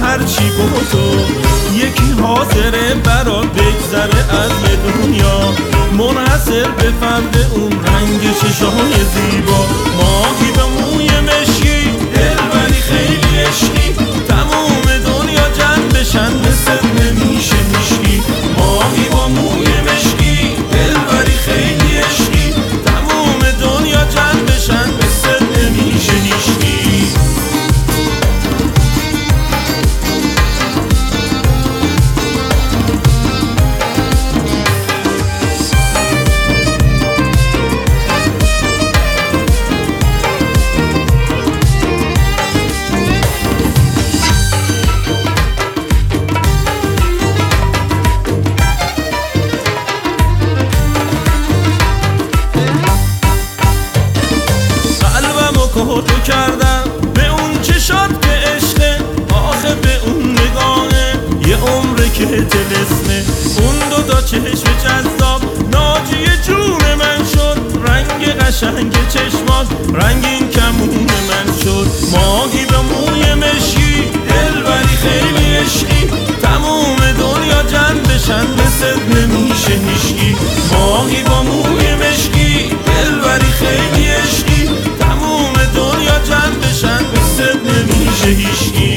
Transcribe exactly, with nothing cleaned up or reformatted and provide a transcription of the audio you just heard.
هرچی با تو یکی حاضره برات بگذره از یه دنیا، منحصر به فرد اون رنگ چشای زیبا. ماهی به موی مشکی دلبری خیلی عشقی، تموم دنیا جمع بشن مثل نمیشه هیشکی. ماهی با موی مشکی دلبری خیلی عشقی، تموم دنیا جمع بشن مثل نمیشه هیشکی. تو کردم به اون چشات که عشقه، آخه به اون نگاهه یه عمره که طلسمه. اون دو تا چشم جذاب ناجی جون من شد، رنگ قشنگ چشمات رنگین کمون من شد. ماهی به موی مشکی دلبری خیلی عشقی، تموم دنیا جمع بشن مثل نمیشه هیشکی. ماهی با موی مشکی دلبری خیلی عشقی، تموم دنیا جمع بشن مثل نمیشه هیشکی.